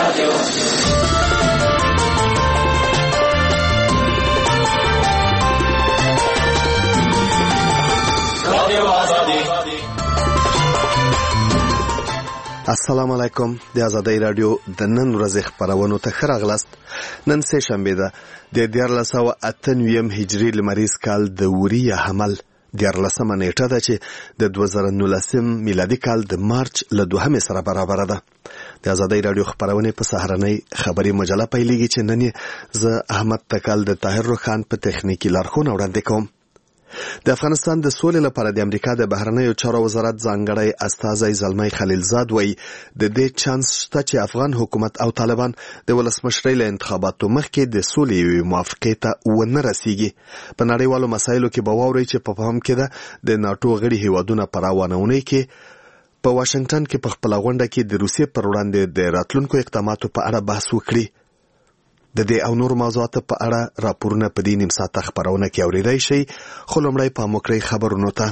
السلام علیکم. د آزادۍ رادیو د نن ورځې خپرونو ته ښه راغلاست. نن سه شنبه ده د 1498 هجري لمریز کال د وریه حمل 14 نیټه ده چې د 2019 میلادي کال د مارچ له 2 سره برابر ده. د آزادۍ رادیو خبرونه په سهارنۍ خبري مجله پیلېږي چې نن زه احمد تکل د طاهر روخان په تخنیکی لارښوونه وړاندې کوم. د افغانستان د سولې لپاره د امریکا د بهرنیو چارو وزارت ځانګړی استازی زلمی خلیلزاد وایي د دې چانس شته چې افغان حکومت او طالبان د ولسمشرۍ له انتخاباتو مخکې د سولې موافقې ته ونه رسیږي. په نړیوالو مسایلو کې به واورئ چې په پام کې ده د ناټو غړي هیوادونه په روانونې کې په واشنگټن کې په خپله غونډه کې د روسیې پر وړاندې د راتلونکو اقداماتو په اړه بحث وکړي. د دې او نور موضوعاتو په اړه راپورونه په دې نیم ساعته خبرونه کې اورېدای شئ، خو لومړی پام وکړئ خبرونو ته.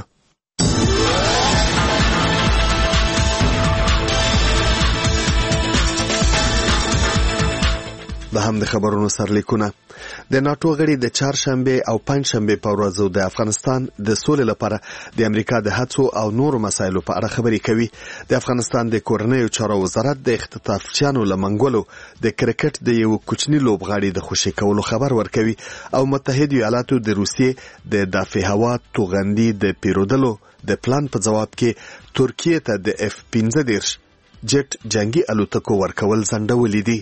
د هم د خبرونو سرلیکونه. د ناټو غړي د چهارشنبه او پنځشنبه په ورځو د افغانستان د سولې لپاره د امریکا د هڅو او نورو مسایلو په اړه خبرې کوي. د افغانستان د کورنیو چارو وزارت د اختطافچیانو له منګولو د کرکټ د یو کوچني لوبغاړي د خوشي کولو خبر ورکوي او متحده ایالاتو د روسیې د دافع هوا توغندي د پیرودلو د پلان په جواب کې ترکیه ته د F-15 جټ جنگي الوتکو ورکول ځنډولې دي.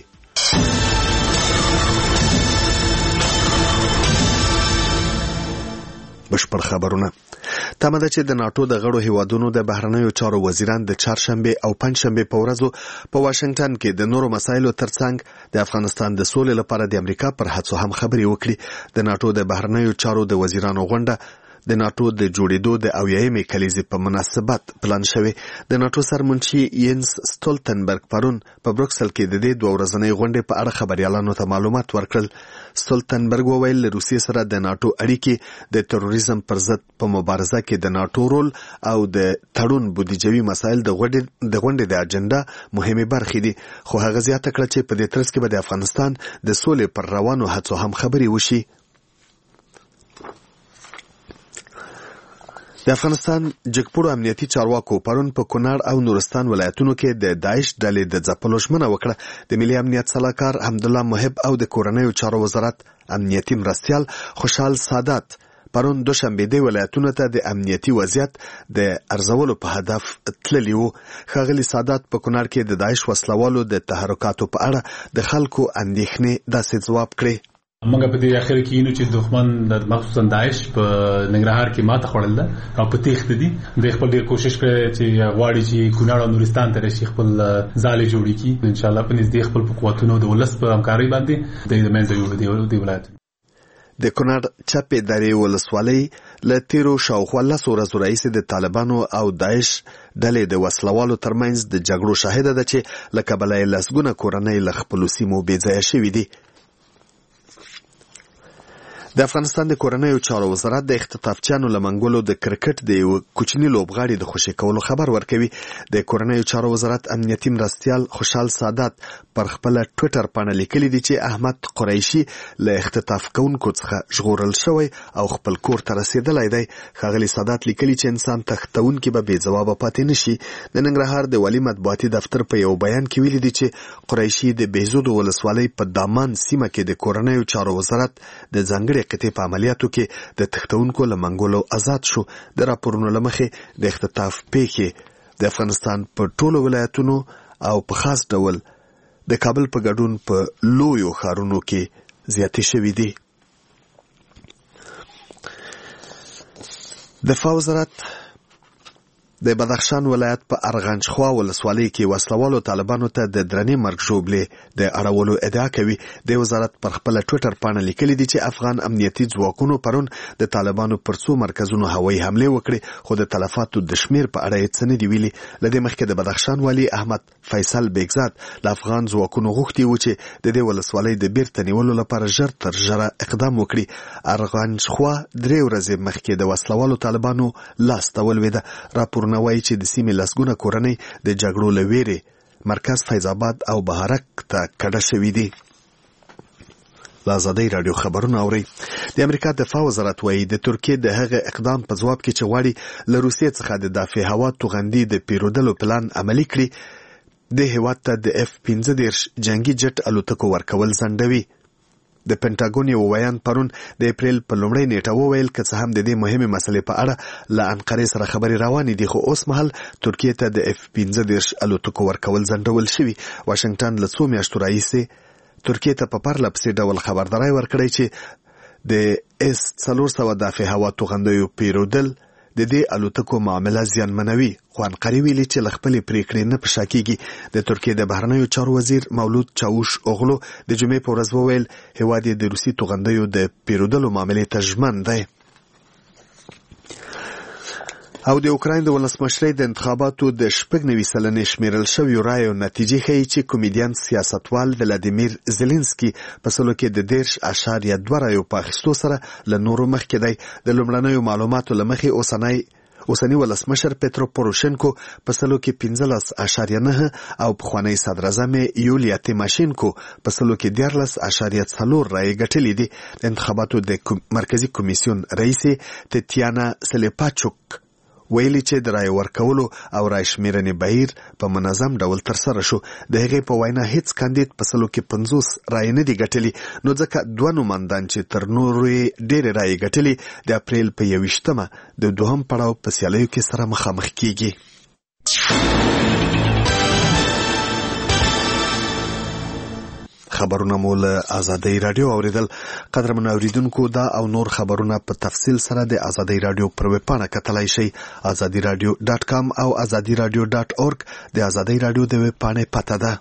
بشپړ خبرونه. تمه ده چې د ناټو د غړو هیوادونو د بهرنیو چارو وزیران د چهارشنبه او پنځشنبه په ورځو په واشنگټن کې د نورو مسایلو ترڅنګ د افغانستان د سولې لپاره د امریکا پر هڅو هم خبرې وکړي. د ناټو د بهرنیو چارو د وزیرانو غونډه د ناټو د جوړېدو د 80مې کلیزې په مناسبت پلان شوی. د ناټو سرمنشي ینس ستولتنبرګ پرون په بروکسل کې د دې 2 ورځنۍ غونډې په اړه خبريالانو ته معلومات ورکړل. ستولتنبرګ وویل له روسیې سره د ناټو اړیکې د تروریزم پر ضد په مبارزه کې د ناټو رول او د تړون بودیجوي مسایل د غونډې د اجنډا مهمه برخې دي، خو هغه زیاته کړه چې په دې ترڅ کې به د افغانستان د سولې پر روانو هڅو هم خبرې وشي. د افغانستان جګپوړو امنیتي چارواکو پرون په کونړ او نورستان ولایتونو کې د داعش ډلې د ځپلو ژمنه وکړه. د ملي امنیت سلاکار حمدالله محب او د کورنیو چارو وزارت امنیتي مرستیال خوشحال سادات پرون دوشنبه د ولایتونو ته د امنیتي وضعیت د ارزولو په هدف تللی وو. ښاغلي سادات په کونړ کې د داعش وسلوالو د تحرکاتو په اړه د خلکو اندېښنې داسې ځواب کړې. موږ په دې اخر کې نو چې دښمن د مخصوصا داعش په ننګرهار کې ماته خوړل ده او په تېښت دي. د خپل ډیر کوشش کړي چې غواړي چې کونړ او نورستان ته راشي خپل ځالې جوړې کړي. ان شاء الله په نږدې خپل قوتونو د ولس په همکارۍ باندې د منځه یوړي دی ولایت. د کونړ چپې درې ولسوالۍ له تیرو شاوخوا 10 ورځو راهیسې د طالبانو او داعش ډلې د وسلوالو ترمنځ د جګړو شاهده ده چې له کبله یې لسګونه کورنۍ له خپلو سیمو بې ځایه شوي دي. د افغانستان د کورنیو چارو وزارت د اختطافچیانو له منګولو د کرکټ د یو کوچني لوبغاړي د خوشي کولو خبر ورکوي. د کورنیو چارو وزارت امنیتي مرستیال خوشحال سادات پر خپل ټوئیټر باندې لیکلي دي چې احمد قریشي له اختطاف کوونکو څخه ژغورل شوی او خپل کور ته رسیدلی دی. ښاغلي سادات لیکلي چې انسان تښتونکي به بې ځوابه پاتې نشي. د ننګرهار د والي مطبوعاتي دفتر په یو بیان کې ویلي دي چې قریشي د بهزود ولسوالۍ په دامان سیمه کې د کورنیو چارو وزارت د ځانګړي قطعې په عملیاتو کې د تښتونکو له منګولو آزاد شو. د راپورونو له مخې د اختطاف پیښې د افغانستان په ټولو ولایتونو او په خاص ډول د کابل په ګډون په لویو ښارونو کې زیاتې شوې دي. دفاع وزارت د بدخشان ولایت په ارغنجخوا ولسوالۍ کې وسلوالو طالبانو ته د درنې مرګ ژوبلې د اړولو ادعا کوي. د وزارت پر خپل ټوئیټر باندې لیکلي دي چې افغان امنیتي ځواکونو پرون د طالبانو پر څو مرکزونو هوایي حمله وکړې، خو د تلفاتو د شمیر په اړه هیڅ نه دی ویلي. لدې مخکې د بدخشان والي احمد فیصل بیگزاد له افغان ځواکونو غوښتي و چې د دې ولسوالۍ د بیرته نیولو لپاره ژر تر ژره اقدام وکړي. ارغنجخوا 3 ورځې مخکې د وسلوالو طالبانو لاس ته ولوېده. راپورونه وایي چې د سیمې لسګونه کورنۍ د جګړو له ویرې مرکز فیض آباد او بهارک ته کډه شوي دي. له ازادۍ راډیو خبرونه اورئ. د امریکا دفاع وزارت وایي د ترکیې د هغه اقدام په ځواب کې چې غواړي له روسیې څخه د دافع هوا توغندي د پیرودلو پلان عملي کړي، د هیواد ته د F-15 جنگي جټ الوتکو ورکول ځنډوي. د پینټاګون یو ویان پرون د اپریل په لومړۍ نیټه وویل که څه هم د دې مهمې مسلې په اړه له انقرې سره خبرې روانې دي، خو اوس مهال ترکیې ته د F-15 الوتکو ورکول ځنډول شوي. واشنګټن له څو میاشتو راهیسې ترکیې ته په پرله پسې ډول خبرداری ورکړی چې د S-400 دافع هوا توغندیو پیرودل د دې الوتکو معامله زیانمنوي، خو انقرې ویلي چې له خپلې پریکړې نه په شا کېږي. د ترکیې د بهرنیو چارو وزیر مولود چاوش اوغلو د جمعې په ورځ وویل هیواد یې د روسي توغندیو د پیرودلو معاملې ته ژمن دی. او د اوکراین د ولسمشرۍ د انتخاباتو د 90 سلنې شمیرل شویو رایو نتیجې ښیي چې کومیډین سیاستوال ولادیمیر زيلنسکي په سلو کې د 10.2 رایو په اخیستو سره له نورو مخکې دی. د لومړنیو معلوماتو له مخې اوسنی ولسمشر پیترو پوروشنکو په سلو کې 15.9 او پخوانی صدر اعظم یولیا تیماشینکو په سلو کې 14.4 رایې ګټلې دي. د انتخاباتو د مرکزی کمیسیون رئیس تتیانا سلیپاچوک ویلي چې د رای ورکولو او رای شمیرنې بهیر په منظم ډول ترسره شو. د هغې په وینا هیڅ کاندید په سلو کې 50 رای نه دي ګټلي، نو ځکه دوه نوماندان چې تر نورو ډېرې رای ګټلي د اپریل په 21مه د دوهم پړاو په سیالیو کې سره مخامخ کیږي. خبرونه مو له ازادۍ راډیو اوریدل. قدرمن اوریدونکو دا او نور خبرونه په تفصیل سره د ازادۍ راډیو پر ویب پاڼه کتلای شئ. azadiradio.com او azadiradio.org د ازادۍ راډیو د ویب پاڼې پته ده.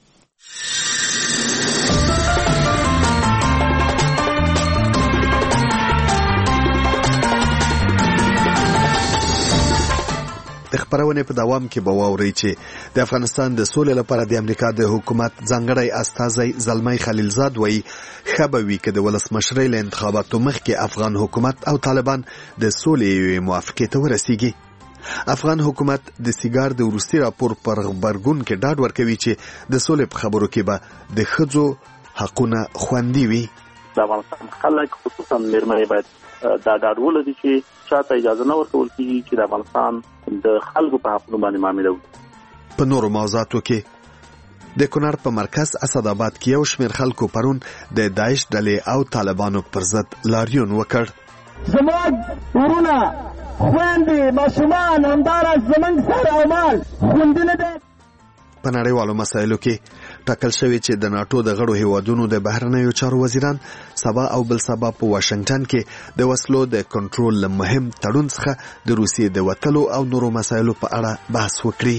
د خبرونه په دوام کې به واورئ چې د افغانستان د سولې لپاره د امریکا د حکومت ځانګړی استازی زلمی خلیلزاد وایي خبروي کې د ولسمشرۍ له انتخاباتو مخکې افغان حکومت او طالبان د سولې موافقې ته ورسیږي. افغان حکومت د سیګار د وروستي راپور پر غبرګون کې ډاډ ورکوي چې د سولې په خبرو کې به د ښځو حقونه خوندي وي. د افغانستان خلک خصوصا مېرمنې باید دا ډاډ ولري چې چاته اجازه نه ورکول کېږي چې د افغانستان د خلکو په حقونو باندې معامله وکړي. په نورو موضوعاتو کې د کونړ په مرکز اسداباد کې یو شمېر خلکو پرون د داعش ډلې او طالبانو پر ضد لاریون وکړ. زموږ ورونه خويندې ماشومان همداراز زموږ سر او مال خوندونه دي. په نړیوالو مسایلو کې ټاکل شوی چې د ناتو د غړو هیوادونو د بهرنیو چارو وزیران سبا او بل سبا په واشنګټن کې د وسلو د کنټرول مهم تړون څخه د روسیې د وتلو او نورو مسایلو په اړه بحث وکړي.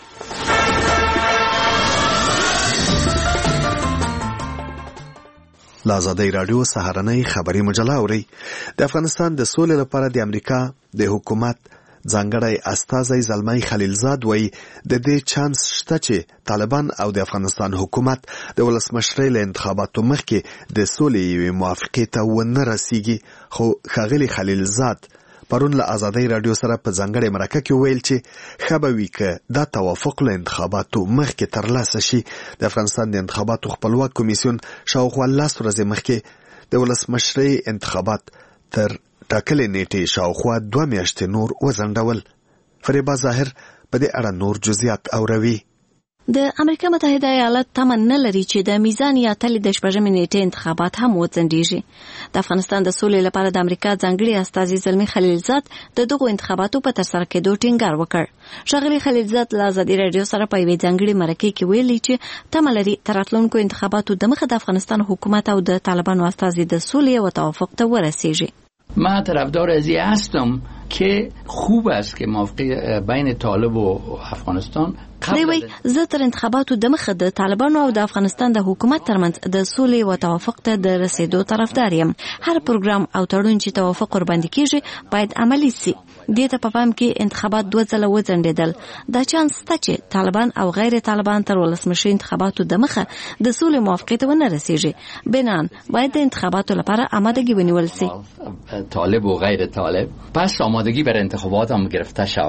لازادۍ راډیو سهارنۍ خبري مجله اوري. د افغانستان د سولې لپاره د امریکا د حکومت ځانګړی استازی زلمی خلیلزاد وایي د دې چانس شته چې طالبان او د افغانستان حکومت د ولسمشرۍ له انتخاباتو مخکې د سولې یوې موافقې ته ونه رسیږي. خو ښاغلي خلیلزاد پرون له ازادۍ راډیو سره په ځانګړې مرکه کې ویل چې ښه به وي که دا توافق له انتخاباتو مخکې ترلاسه شي. د افغانستان د انتخاباتو خپلواک کمیسیون شاوخوا 10 ورځې مخکې د ولسمشرۍ انتخابات تر ټاکلې نیټې شاوخوا 2 میاشتې نور وځنډول. فریبا ظاهر په دې اړه نور جزئیات اوروي. د امریکا متحده ایالات تمه نه لري چې د میزان یا تل د 8 نیټې انتخابات هم وځنډیږي. د افغانستان د سولې لپاره د امریکا ځانګړي استازي زلمی خلیلزاد د دغو انتخاباتو په ترسره کېدو ټینګار وکړ. ښاغلي خلیلزاد له ازادي راډیو سره په یوې ځانګړي مرکه کې ویلي چې تمه لري تر راتلونکو انتخاباتو دمخه د افغانستان حکومت او د طالبانو استازي د سولې او توافق ته ورسیږي. من طرفدار از این هستم که خوب است که موافقه بین طالب و افغانستان دوی زه تر انتخاباتو دمخه د طالبانو او د افغانستان د حکومت ترمنځ د سولې او توافق ته د رسیدو طرفدار یم. هر پروګرام او تړون چې توافق ورباندې کیږي باید عملی شي. دې ته په پام کې انتخابات 2 ځله وځنډېدل. دا چانس شته چې طالبان او غیر طالبان تر ولسمشرۍ انتخاباتو دمخه د سولې موافقې ته ونه رسیږي. بنان باید د انتخاباتو لپاره آمادگی ونیول شي. طالب و غیر طالب پس آمادگی برای انتخابات هم گرفته شود.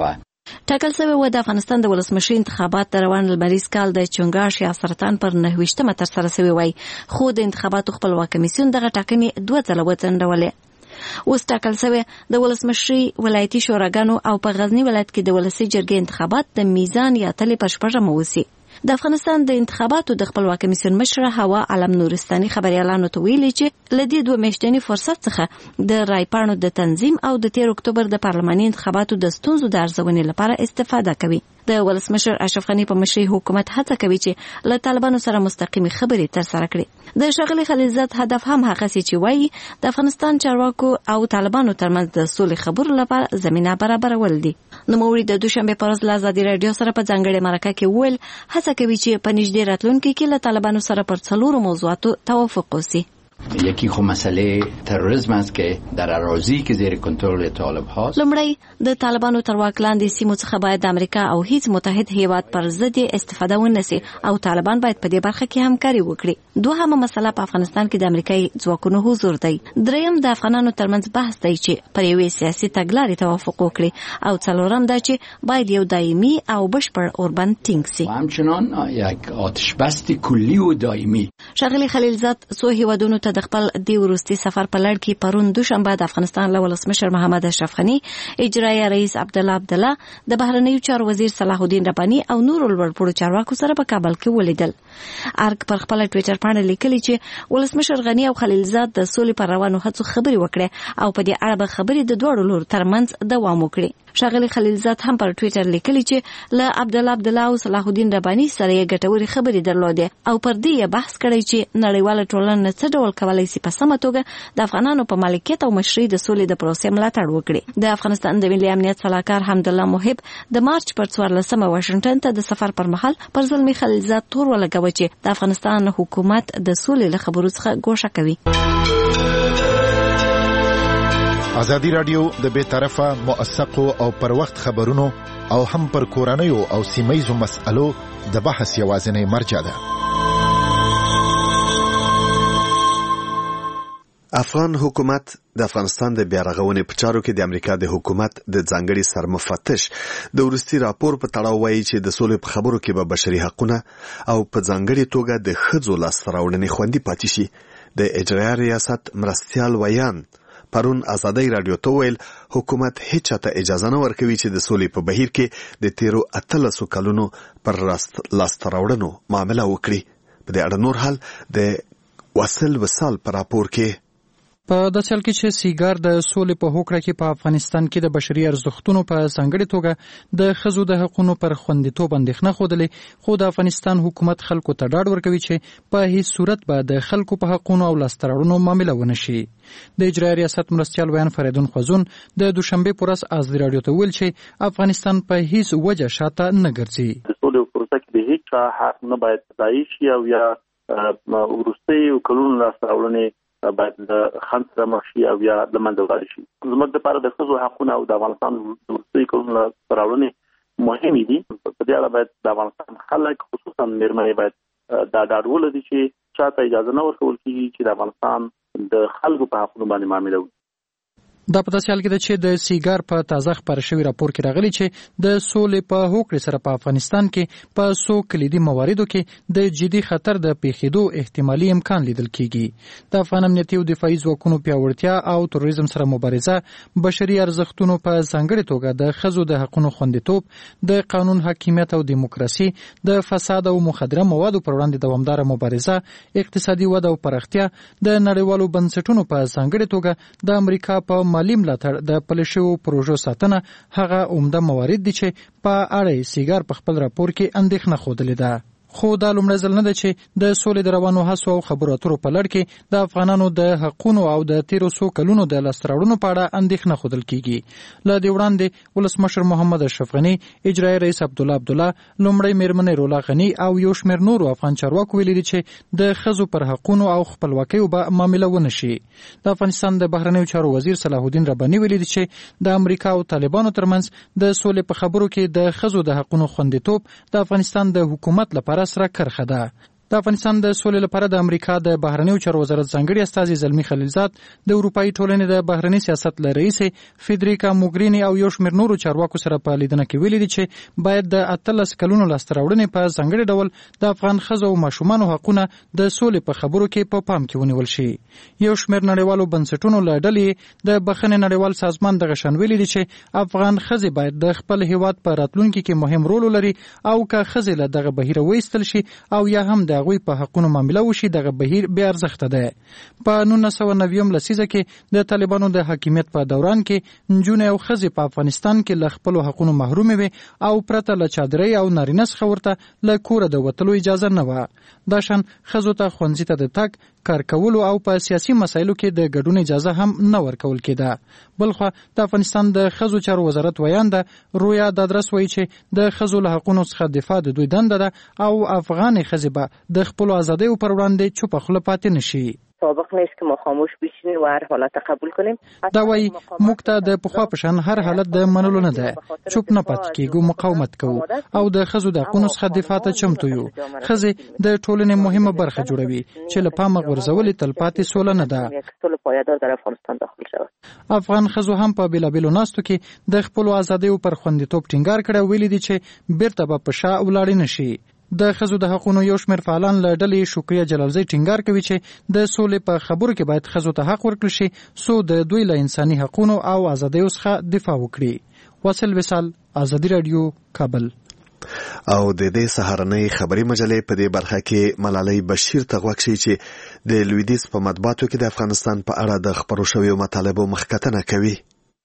ټاکل شوی و د افغانستان د ولسمشر انتخابات د روان لمریز کال د چنګاښ یا سرطان پر 9 ترسره شوی وای، خو د انتخاباتو خپلواک کمیسیون دغه ټاکنې 2 ځله وځنډولې. اوس ټاکل شوی د ولسمشر ولایتي شوراګانو او په غزنی ولایت کې د ولسی جرګې انتخابات د میزان یا تلې په 6 وسی. د افغانستان د انتخاباتو د خپلواک کمیسیون مشر هوا علم نورستاني خبريالانو ته ویلي چې لدی 2 میاشتنی فرصت څخه د رایپاڼو د تنظیم او د 13 اکتوبر د پارلماني انتخاباتو د ستونزو د ارزونې لپاره استفاده کوي. د ولسمشر اشرف غنی په مشرۍ حکومت هڅه کوي چې له طالبانو سره مستقیمي خبرې ترسره کړي. د ښاغلي خلیلزاد هدف هم هغه چې وایي د افغانستان چارواکو او طالبانو ترمنځ د سولې خبرو لپاره زمينه برابرول دي. نوموړي د دوشنبه پر ورځ له ازادي رادیو سره په ځانګړي مرکه کې ویل هڅه کوي چې په نږدې راتلونکي کې له طالبانو سره پر 4 موضوعاتو توافق وشي. یکی خو مسئله تروریسم است که در اراضی که زیر کنترل طالب هاست. لومړی د طالبانو تر واک لاندې سیمو څخه باید د امریکا او هیڅ متحد هیواد پر ضد استفاده ونشي او طالبان باید په دې برخه کې همکاري وکړي. دوهمه مسله په افغانستان کې د امریکایي ځواکونو حضور دی. دریم د افغانانو ترمنځ بحث دی چې پر یوې سیاسي تګلارې توافق وکړي او څلورم دا چې باید یو دایمي او بشپړ اوربند ټینګ شي. همچنان یک آتش بست کلی و دایمي. ښاغلي خلیلزاد څو هیوادونو ته د خپل دی وروستي سفر په لړ کې پرون دوشنبه د افغانستان له ولسمشر محمد اشرف غنی، اجرایي رئیس عبدالله عبدالله، د بهرنیو چارو وزیر صلاح الدین رباني او نورو لوړپوړو چارواکو سره په کابل کې ولیدل. ارګ پر خپل ټوئیټر باندې لیکلي چې ولسمشر غنی او خلیلزاد د سولې پر روانو هڅو خبرې وکړې او په دې اړه به خبرې د دوه لورو ترمنځ دوام وکړي. ښاغلي خلیلزاد هم پر ټوئیټر لیکلي چې له عبدالله عبدالله او صلاح الدین رباني سره یې ګټورې خبرې درلودې او پر دې بحث کړی چې نړیواله ټولنه څه ډول کولای شي په سمه توګه د افغانانو په مالکیت او مشرۍ د سولې د پروسې ملاتړ وکړي. د افغانستان د ملي امنیت صلاحکار حمدالله محب د مارچ پر 14 واشنگټن ته د سفر پر مهال پر زلمی خلیلزاد تور ولګوي چې د افغانستان حکومت د سولې له خبرو څخه ګوښه کوي. ازادي رادیو د بے طرفه موثقو او پر وخت خبرونو او هم پر کورنیو او سیمایزو مسألو د بحث یوازینی مرجع ده. افغان حکومت د افغانستان د بیارغونې په چارو کې د امریکا د حکومت د ځانګړي سرمفتش د ورستي راپور په تړاو وایي چې د سولې په خبرو کې به بشري حقوقونه او په ځانګړي توګه د ښځو لاسته راوړنې خوندي پاتې شي. د اجرایي ریاست مرستیال ویان پرون ازادي رادیو ته ویل حکومت هیڅ ته اجازه نه ورکوي چې د سولې په بهیر کې د 13 کلونو پر لاسته راوړنو معامله وکړي. په دې اړه نور حال د وصل وصال پر راپور کې په داسې حال کې چې سیګار د سولې په هوکړه کې په افغانستان کې د بشري ارزښتونو په ځانګړې توګه د ښځو د حقوقو پر خوندیتوب اندېښنه ښودلې، خو د افغانستان حکومت خلکو ته ډاډ ورکوي چې په هیڅ صورت به د خلکو په حقوقو او لاسته راوړنو معامله ونه شي. د اجرایي ریاست مرستیال ویان فریدون خوازون د دوشنبه پر ورځ ازادي رادیو ته ویل چې افغانستان په هیڅ وجه شاته نه ګرځي. د سولې پروسه کې د هیڅ حق نه باید ځای شي او یا ورستي کلونو لاسته راوړنې باید د خنث رمشي او یا د منځوړ شي. زموږ لپاره د ښځو حقوقونه او د افغانستان د ورستي کلونو لاسته راوړنې مهمې دي. په دې اړه باید د افغانستان خلک خصوصا مېرمنې باید دا ډاډ ولري چې چاته اجازه نه ورکول کیږي چې د افغانستان د خلکو په حقوقو باندې معامله وکړي. دا په داسې حال کې ده چې د سیګار په تازه خبر شوی راپور کې راغلی چې د سولې په هوکړې سره په افغانستان کې په څو کلیدي مواردو کې د جدي خطر د پیښېدو احتمالي امکان لیدل کېږي. د افغان امنیتي او دفاعي ځواکونو پیاوړتیا او تروریزم سره مبارزه، بشري ارزښتونو په ځانګړې توګه د ښځو د حقوقو خوندیتوب، د قانون حاکمیت او دیموکراسي، د فساد او مخدره موادو پر وړاندې دوامداره مبارزه، اقتصادي وده او پراختیا، د نړیوالو بنسټونو په ځانګړې توګه د امریکا په مالی ملاتړ، د پلشو پروژو ساتنه هغه عمده موارد دي چې په اړه سیګار په خپل راپور کې اندېښنه ښودلې ده. خو دا لومړی ځل نه ده چې د سولې د روانو هڅو او خبرو اترو په لړ کې د افغانانو د حقوقو او د 13 کلونو د لاسته راوړنو په اړه اندېښنه ښودل کیږي. له دې وړاندې ولسمشر محمد اشرف غنی، اجرایي رئیس عبدالله عبدالله، لومړی میرمنې رولا غنی او یو شمېر نورو افغان چارواکو ویلي دي چې د ښځو پر حقوقو او خپلواکۍ به معامله ونه شي. د افغانستان د بهرنیو چارو وزیر صلاح الدین رباني ویلي دي چې د امریکا او طالبانو ترمنځ د سولې په خبرو کې د ښځو د حقوقو خوندیتوب د افغانستان د حکومت لپاره سره کرخه ده. د افغانستان د سولې لپاره د امریکا د بهرنیو چارو وزارت ځانګړي استازي زلمی خلیلزاد د اروپאי ټولنې د بهرنی سیاست رئیس فیدریکا موګرینی او یو شمېر نورو چارواکو سره په لیدنه کې ویلي دي چې باید د 18 کلونو لاسته راوړنې په ځانګړي ډول د افغان ښځو او ماشومانو حقونه د سولې په خبرو کې په پام کې ونیول شي. یو شمېر نړیوالو بنسټونو له ډلې د بخښنې نړیوال سازمان دغه شان ویلي دي چې افغان ښځې باید د خپل هیواد په راتلونکي کې مهم رول ولري او که ښځې له دغه بهیره وایستل شي او یا هم د هغوی په حقونو معامله وشي دغه بهیر بې ارزښته ده. په 1990 لسیزه کې د طالبانو د حاکمیت په دوران کې نجونې او ښځې په افغانستان کې له خپلو حقونو محرومې وې او پرته له چادرۍ او نارینه څخه ورته له کوره د وتلو اجازه نه وه. دا شان ښځو ته ښوونځي ته د تګ، کار کولو او په سیاسي مسایلو کې د ګډون اجازه هم نه ورکول کېده. بلخوا د افغانستان د ښځو چارو وزارت ویانده رویا دادرس وایي چې د ښځو له حقونو څخه دفاع د دوی دنده ده او افغانې ښځې به د خپلو ازادیو پر وړاندې چوپه خوله پاتې نشي. سابق نیست که ما خاموش بشینیم و هر حالت قبول کنیم. دا وایي موږ ته د پخوا په شان هر حالت د منلو نه ده. چوپ نه پاتې کېږو، مقاومت کوو او د ښځو د حقونو څخه دفاع ته چمتو یو. ښځې د ټولنې مهمه برخه جوړوي چې له پامه غورځولې تلپاتې سوله نه ده. افغان ښځو هم په بېلابېلو ناستو کې د خپلو ازادیو پر خوندیتوب ټینګار کړی، ویلي دي چې بیرته به په شا ولاړې نه شي. د ښځو د حقونو یو شمېر فعالان له ډلې شکریه جلالزی ټینګار کوي چې د سولې په خبرو کې باید ښځو ته حق ورکړل شي څو د دوی له انساني حقونو او ازادیو څخه دفاع وکړي. واصل وصال، ازادي رادیو، کابل. او د دې سهارنۍ خبري مجلې په دې برخه کې ملالۍ بشیر ته غوږ شي چې د لویدیځ په مطبوعاتو کې د افغانستان په اړه د خپرو شویو مطالبو مخکتنه کوي.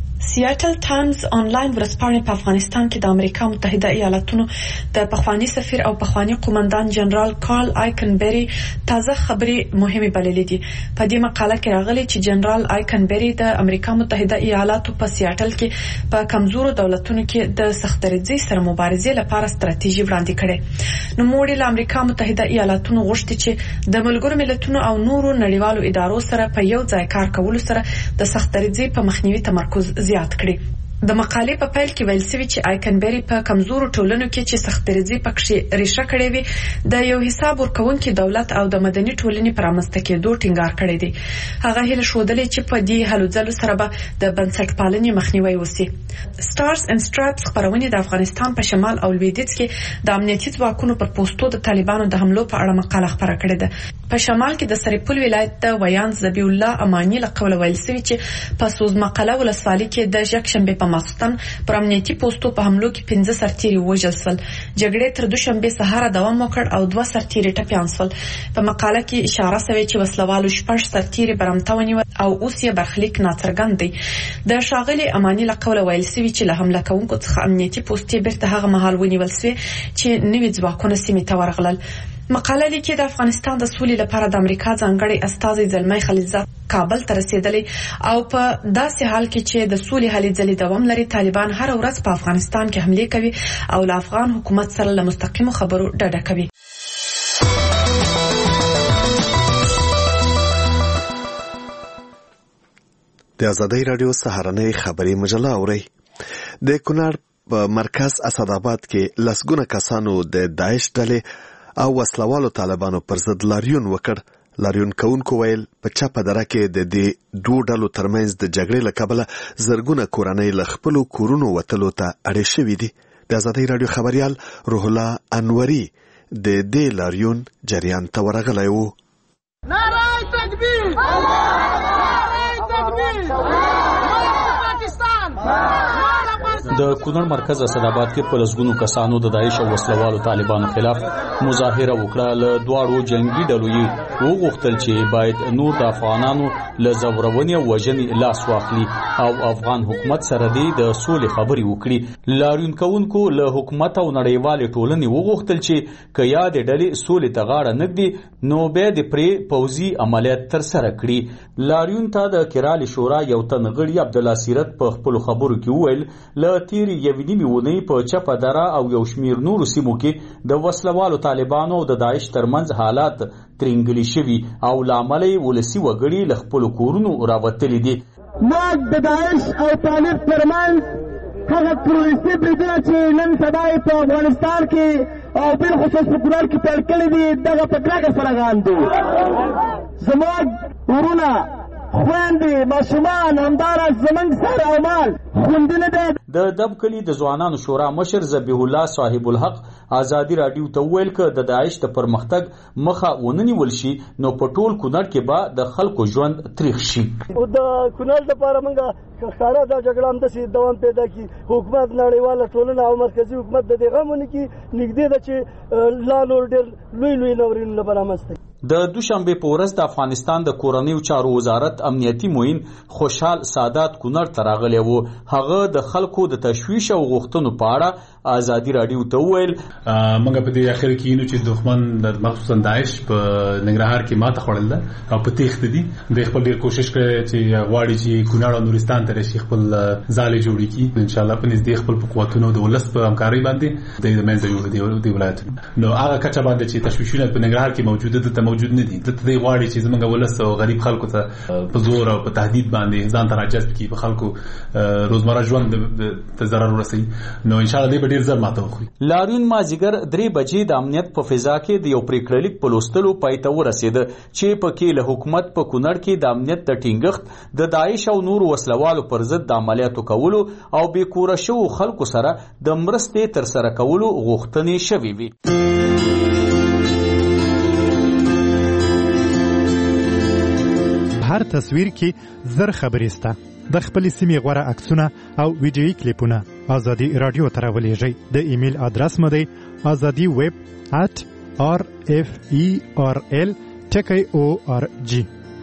سیاتل ټایمز آنلاین ورځپاڼې په افغانستان کې د امریکا متحده ایالاتونو د پخوانی سفیر او پخوانی قومندان جنرال کارل آیکنبری تازه خبري مهمه بللې دي. په دې مقاله کې راغلي چې جنرال آیکنبری د امریکا متحده ایالاتو په سیاتل کې په کمزورو دولتونو کې د سختدریځۍ سره مبارزې لپاره ستراتیژي وړاندې کړې. نو موږ د امریکا متحده ایالاتونو غوښتي چې د ملګرو ملتونو او نورو نړیوالو ادارو سره په یو ځای کار کولو سره د سختدریځۍ په مخنیوي تمرکز زیات کړي. د مقالې په پیل کې ویل شوی چې آیکنبری په کمزورو ټولنو کې چې سختدریځي پکې ریشه کړې وي د یو حساب ورکوونکي دولت او د مدني ټولنې پر رامنځته کېدو ټینګار کړی دی. هغه هیله ښودلې چې په دې هلو ځلو سره به د بنسټپالنې مخنیوی وشي. سټارز اینډ سټرایپس خبرونه د افغانستان په شمال او لویدیځ کې د امنیتي ځواکونو پر پوسټو د طالبانو د حملو په اړه مقاله خبره کړې ده. په شمال کې د سرپل ولایت د ویان ذبیح الله امانی له قوله ویل شوی چې په سوز مقاله ولسوالۍ کې د یکشنبه په ماخستن پر امنیتي پوسټو په حملو کې 15 سرتیري وژل شول. جګړې تر دوشنبه سهار دوام وکړ او 2 سرتیري ټپیان شول. په مقاله کې اشاره شوی چې وسلوالو 6 سرتیري برمته ونیول او اوس یې برخلیک ناڅرګند دی. د شاغلي امانی له قوله ویل شوی چې له حمله کوونکو څخه امنیتي پوسټې بیرته هغه مهال ونیول شوی چې نوي ځواکونه سیمې ته ورغلل. مقاله لیکي د افغانستان د سولې لپاره د امریکا ځانګړي استازي زلمی خلیلزاد کابل ته رسیدلی او په داسې حال کې چې د سولې هلې ځلې دوام لري طالبان هر ورځ په افغانستان کې حمله کوي او له افغان حکومت سره له مستقیمو خبرو ډډه کوي. د ازادۍ رادیو سهارنۍ خبري مجله اوري. د کونړ په مرکز اسداباد کې لسګونه کسانو د داعش ډلې او وسلوالو طالبانو پر ضد لاریون وکړ. لاریون کوونکو ویل په چپه دره کې د دې دوه ډلو ترمنځ د جګړې له کبله زرګونه کورنۍ له خپلو کورونو وتلو ته اړې شوي دي. د ازادۍ رادیو خبریال روح الله انوري د دې لاریون جریان ته ورغلی و. نعره تکبیر! نعره تکبیر! پاکستان! د کونړ مرکز اسداباد کې په لسګونو کسانو د داعش او وسلوالو طالبانو خلاف مظاهره وکړه. له دواړو جنگي ډلو یې وغوښتل چې باید نور د افغانانو له زورونې او وژنې لاس واخلي او افغان حکومت سره د سولې خبرې وکړي. لاریون کوونکو له حکومت او نړیوالې ټولنې وغوښتل چې که یا د ډلې سولې ته غاړه نږدي نو بیا د پرې پوځي عملیات ترسره کړي. لاریون ته د کرالي شورا یو تن غړي عبدالله سیرت په خپلو خبرو کې وویل له تیرې یوې نیمې اونۍ په چپه دره او یو شمېر نورو سیمو کې د وسلوالو طالبانو او د داعش ترمنځ حالات ترینګلي شوي او له امله یې ولسي وګړي له خپلو کورونو راوتلي دي. موږ د داعش او طالب ترمنځ هغه تروریستي بریدونه چې نن سبا په افغانستان کې او بالخصوص په کونړ کې پیل کړي دي دغه په کلکه سره غاندو. زموږ ورونه خويندې ماشومان همداراز زموږ سر او مال خوندونه دی. د دب کلی د ځوانانو شورا مشر ذبیح الله صاحب الحق ازادي رادیو ته ویل ک د داعش د پرمختګ مخه وننیول شي نو په ټول کونړ کې به د خلکو ژوند تریخ شي. او د کونړ لپاره موږ ښکارا د جګړه هم د دوام پیدا کی حکومت نړیواله ټولنه او مرکزی حکومت د دې غمونه کې نږدې ده چې لا نور ډېر لوی ناورینونه برامسته. د دوشنبه په ورځ د افغانستان د کورنیو چارو وزارت امنیتي معین خوشحال سادات کونړ ته راغلی و. هغه د خلکو د تشویش او غوښتنو په اړه ازادي رادیو ته وویل موږ په دې اخر کې نو چې دښمن د مخصوصا داعش په ننګرهار کې ماته خوړل ده او په تیښت دي. د خپل ډیر کوشش کوي چې غواړي چې کونړ او نورستان ته راشي خپل ځالې جوړې کړي. ان شاء الله په نږدې خپل په قوتونو د ولس په همکارۍ باندې د منځ جوړ دی ولایتونو. نو هغه کچه باندې چې تشویشونه په ننګرهار کې موجود نه دي. دته دی غواړي چې زمونږ ولس او غریب خلکو ته په زور او په تهدید باندې ځان ته راجذب کړي، په خلکو روزمره ژوند ته ضرر ورسوي. نو ان شاء الله دې به ډیر زر ماته وخوري. لاریون مازیګر 3 بجې د امنیت په فضا کې د یو پریکړلیک په لوستلو پای ته ورسید چې پکې له حکومت په کونړ کې د امنیت د ټینګښت د داعش او نور وسلوالو پر ضد د عملیاتو کولو او بې کوره شوو خلکو سره د مرستې تر سره کولو غوښتنې شوې وي. هر تصویر کې زر خبرې سته. د خپل سیمې غوره عکسونه او ویډیویي کلیپونه ازادي رادیو ته راولېږئ. د ایمیل ادرس مو دی azadi@rferl.org.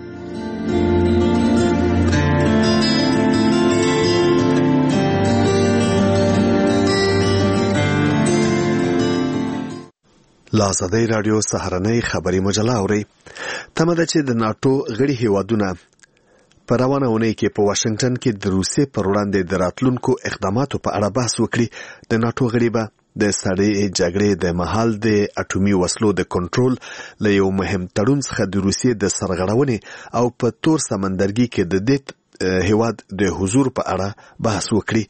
لازدی رادیو سهارنۍ خبری مجله اوري. تمه ده چې د ناتو غړي هیوادونه په روانه اونۍ کې په واشنگټن کې د روسیې پر وړاندې د راتلونکو اقداماتو په اړه بحث وکړي. د ناتو غړي به د سړې جګړې د مهال د اټومي وسلو د کنټرول له یو مهم تړون څخه د روسیې د سرغړونې او په تور سمندرګي کې د دې هیواد د حضور په اړه بحث وکړي.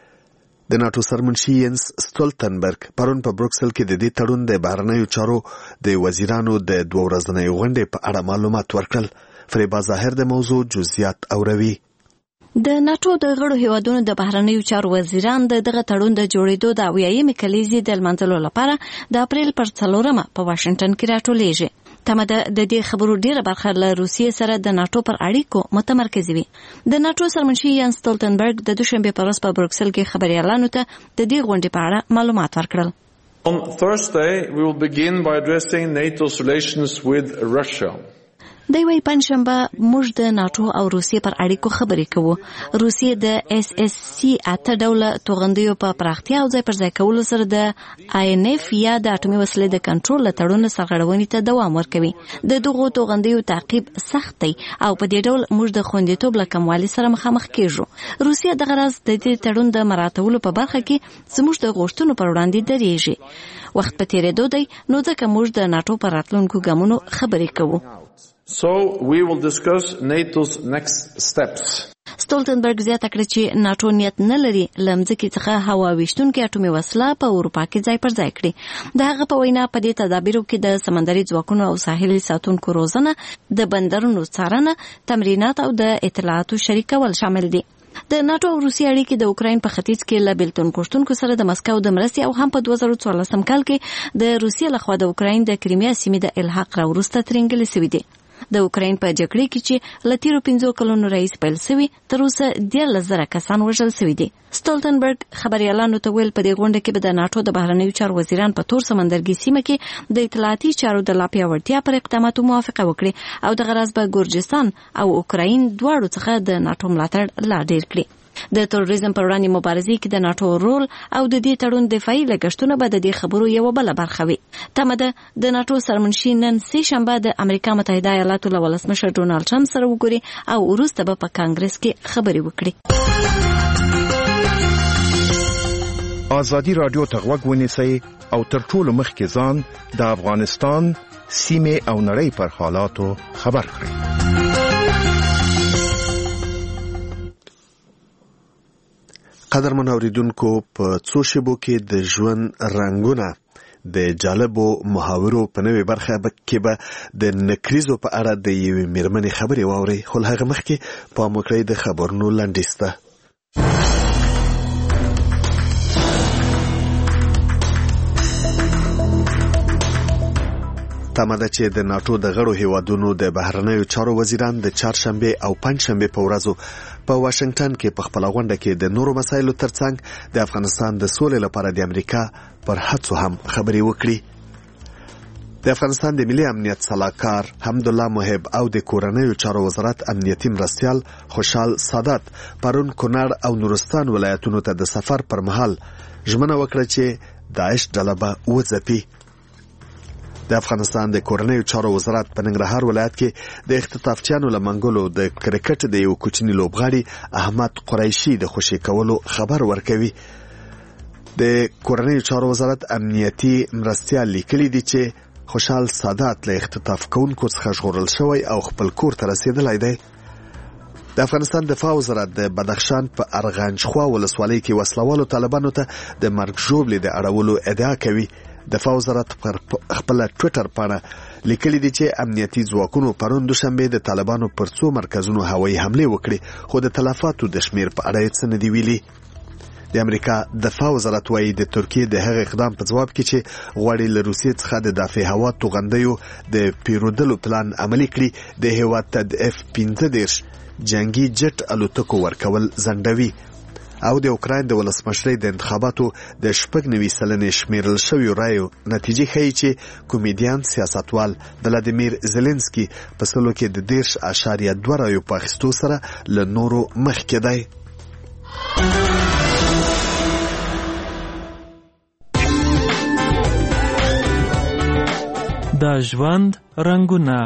د ناتو سرمنشي ینس ستولتنبرګ پرون په بروکسل کې د دې تړون د بهرنیو چارو د وزیرانو د 2 ورځنۍ غونډې په اړه معلومات ورکړل. فریبا ظاهر د موضوع جزئیات اوروي. د ناتو د غړو هیوادونو د بهرنیو چارو وزیران دغه تړون د جوړېدو د 80مې کلیزې د لمانځلو لپاره د اپریل پر 4 په واشنگټن کې راټولېږي. تمه ده د دې خبرو ډیره برخه له روسیې سره د ناتو پر اړیکو متمرکز وي. د ناتو سرمنشي ینس ستولتنبرګ د دوشنبه په ورځ په بروکسل کې خبريالانو ته د دې غونډې په اړه معلومات ورکړل. On Thursday, we will begin by addressing NATO's relations with Russia. د وی پنځشنبه موږ د ناتو او روسیې پر اړیکو خبرې کوو. روسیې د SSC 8 ډوله توغندیو په پراختیا او ځای پر ځای کولو سره د INF یا د اټومي وسلې د کنټرول تړون سرغړونې ته دوام ورکوي. د دغو توغندیو تعقیب سخت دی او په دې ډول موږ د خوندیتوب له کموالي سره مخامخ کیږو. روسیې د غرض د دې تړون د مراعاتولو په برخه کې زموږ د غوښتنو پر وړاندې درېږي. وخت په تیریدو دی نو ځکه موږ د ناتو پر راتلونکو ګامونو خبرې کوو. So we will discuss NATO's next steps. ستولتنبرګ زیاته کړه چې ناتو نیت نه لري لمځکې څخه هوا ویشتونکې اټومي وسله په اروپا کې ځای پر ځای کړي. د هغه په وینا په دې تدابیرو کې د سمندري ځواکونو او ساحلي ساتونکو روزنه، د بندرونو څارنه، تمرینات او د اطلاعاتو شریکول شامل دي. د ناتو او روسیې اړیکې د اوکراین په ختیځ کې له بیلتون کوښتونکو سره د مسکو د مرستې او هم په 2014 کال کې د روسیې لخوا د اوکراین د کریمیا سیمې د الحاق راوروسته ترنګلې شوې دي. د اوکراین په جګړه کې چې له تیرو 5 کلونو راهیسې پیل شوی تر اوسه 13,000 کسان وژل شوي دي. ستولتنبرګ خبريالانو ته ویل په دې غونډه کې به د ناتو د بهرنیو چارو وزیران په تور سمندرګي سیمه کې د اطلاعاتي چارو د لا پیاوړتیا پر اقداماتو موافقه وکړي او د غرض به ګورجستان او اوکراین دواړو څخه د ناتو ملاتړ لا ډیر کړي. د تروریزم پر وړاندې مبارزې کې د ناتو رول او د دې تړون دفاعي لګښتونه به د دې خبرو یو بل برخه وي. تمه ده د ناتو سرمنشي نن سه شنبه د امریکا متحده ایالاتو له ولسمشر ډونالد ټرمپ سره وګوري او وروسته به په کانګرس کې خبرې وکړي. ازادي رادیو ته غوږ ونیسئ او تر ټولو مخکې ځان د افغانستان سیمه او نړۍ پر حالاتو خبر کړئ. قدرمن اوریدونکو، په څو شیبو کې د ژوند رنگونه د جالبو محاورو په نوې برخه کې به د نکریزو په اړه د یوې میرمنې خبرې واورئ، خو له هغه مخکې پام وکړئ د خبرونو لنډیز ته. تمه ده چې د ناټو د غړو هیوادونو د بهرنیو چارو وزیران د چهارشنبه او پنځشنبه په ورځو په واشنگټن کې په خپل غونډه کې د نورو مسایلو ترڅنګ د افغانستان د سولې لپاره د امریکا پر هڅو هم خبرې وکړي. د افغانستان د ملي امنیت صلاحکار حمدالله محب او د کورنیو چارو وزارت امنیتي مرستیال خوشحال سادات پرون کونړ او نورستان ولایتونو ته د سفر پر مهال ژمنه وکړه چې داعش ډله به وځپي. د افغانستان د کورنیو چارو وزارت په ننګرهار ولایت کې د اختطافچیانو له منګولو د کرکټ د یو کوچني لوبغاړي احمد قریشي د خوشي کولو خبر ورکوي. د کورنیو چارو وزارت امنیتي مرستیال لیکلي دي چې خوشحال سادات له اختطاف کوونکو څخه ژغورل شوی او خپل کور ته رسیدلی دی. د افغانستان دفاع وزارت د بدخشان په ارغنجخوا ولسوالۍ کې وسلوالو طالبانو ته د مرګ ژوبلې د اړولو ادعا کوي. دفاع وزارت پر خپل ټویټر باندې لیکلي دي چې امنیتي ځواکونو پرون دوشنبه د طالبانو پر څو مرکزونو هوایي حمله وکړي، خو د تلفاتو د شمیر په اړه څه نه دی ویلي. د امریکا دفاع وزارت وايي د ترکیه د هغه اقدام په ځواب کې چې غواړي له روسیې څخه د دافع هوا توغندیو د پیرودلو پلان عملي کړي، د هیواد ته د F-15 جنگي جټ الوتکو ورکول ځنډوي. او د اوکراین د ولسمشرۍ د انتخاباتو د 90% شمیرل شویو رایو نتیجې ښیي چې کومیډیان سیاستوال ولادیمیر زيلنسکي په سلو کې د 10.2 رایو په اخیستو سره له نورو مخکې دی. د ژوند رنگونه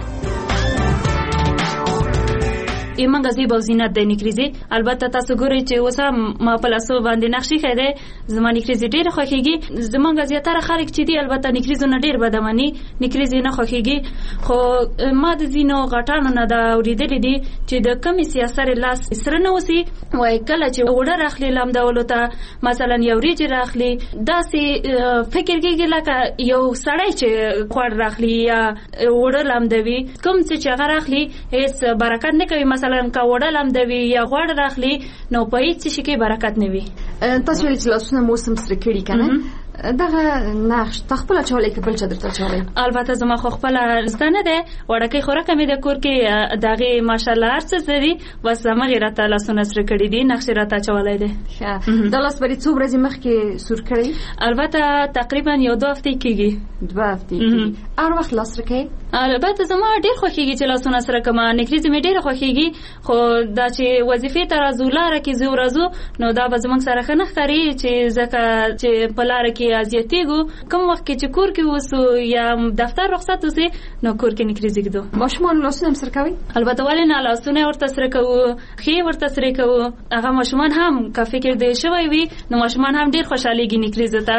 ایمان غزي بوزینه د نکریزي البته تاسو ګورئ چې اوسه ما په لاسو باندې نقشې خېده زما نکریزي ډېر خوښيږي. زما غزياتره خلک چې دي البته نکریزو نه ډېر بدمني نکریزي نه خوښيږي، خو ما د زینو غټانو نه دا اوریدلې دي چې د کمی سیاست لاس سره نه وسی وای کله چې وړه راخلي لام دولته مثلا یو ریج راخلي داسې فکر کېږي لکه یو سړی چې خوړ راخلي یا وړه لام دوي کوم چې هغه راخلي هیڅ برکت نه کوي. مثلا کا وړه لام دوي یا غوړ راخلي نو په هیڅ شي کې برکت نه وي. تاسو چې لاسونه موسم سره کړی کنه دغه نقش تخپل چولې کې بل چا درته چولې البته زما خو خپل ستنه ده وړکې خوراک مې د کور کې دغه ماشاءالله ارڅ زري بس زما غیرت لاسونه سره کړی دي نقش راته چولې ده. د لاس بری څو ورځې مخکې سور کړی البته تقریبا یو 2 هفته کېږي 2 هفته کېږي. هر وخت لاس رکې البته زما ډېر خوښيږي چې لاسونه سره کما نکریز مې ډېر خوښيږي، خو دا چې وظیفه تر ازولاره کې زو ورځو نو دا به زمونږ سره خنه خري چې ځکه چې په لار کې ازیاتېګو کوم وخت کې چې کور کې وسو یا دفتر رخصت وسی نو کور کې نکریزي کېدو. ماشومان لاسونه سره کوي البته ولې نه لاسونه ورته سره کوو خې ورته سره کوو هغه ماشومان هم کا فکر دې شوی وي نو ماشومان هم ډېر خوشاليږي نکریز ته.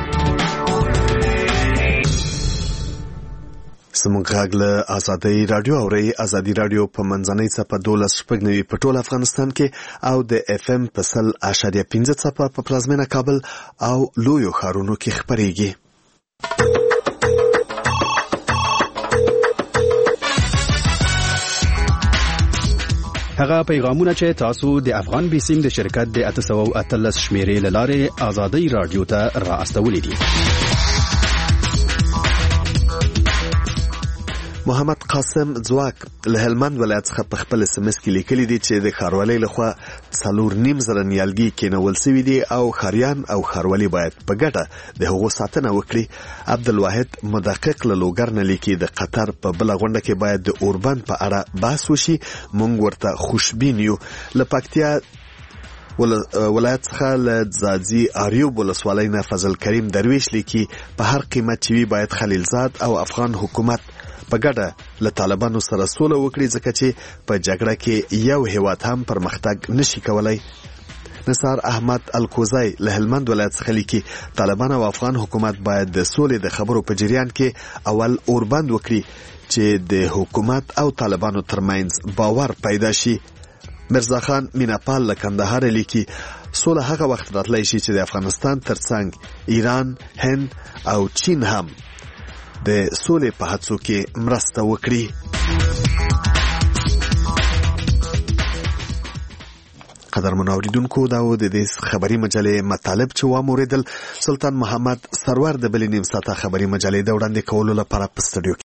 زموږ غږ له ازادي رادیو اوري ازادي رادیو په منځنۍ څپه 12.9 په ټول افغانستان کې او د FM په 100.5 څپه په پلازمینه کابل او لویو ښارونو کې خبريږي. هغه پیغامونه چې تاسو د افغان بیسیم د شرکت د 813 شمیرې لاره ازادي رادیو ته را استولې دي. محمد قاسم ځواک له هلمند ولایت څخه په خپل SMS کې لیکلي دي چې د ښاروالۍ لخوا 4.5 نیالګي کېنول شوي دي او ښاریان او ښاروالي باید په ګډه د هغو ساتنه وکړي. عبدالواحد مدقق له لوګر نه لیکي د قطر په بل غونډه کې باید د اوربند په اړه بحث وشي. مونږ ورته خوشبین یو. له پکتیا ولایت څخه له ځاځي اریوب ولسوالۍ نه فضل کریم درویش لیکي په هر قیمت چې وي باید خلیلزاد او افغان حکومت په ګډه له طالبانو سره سوله وکړي ځکه چې په جګړه کې یو هیواد هم پرمختګ نشي کولای. نثار احمد الکوزای له هلمند ولایت څخه لیکي طالبان او افغان حکومت باید د سولې د خبرو په جریان کې اول اوربند وکړي چې د حکومت او طالبانو ترمنځ باور پیدا شي. مرزا خان میناپال له کندهار لیکي سوله هغه وخت راتلی شي چې د افغانستان ترڅنګ ایران، هند او چین هم د سولې په هڅو کې مرسته وکړي. قدرمن اوریدونکو دا و د دې خبري مجلې مطالب چې واوریدل. سلطان محمد سرور د بلې نیم ساعته خبري مجلې د وړاندې کولو لپاره په سټوډیو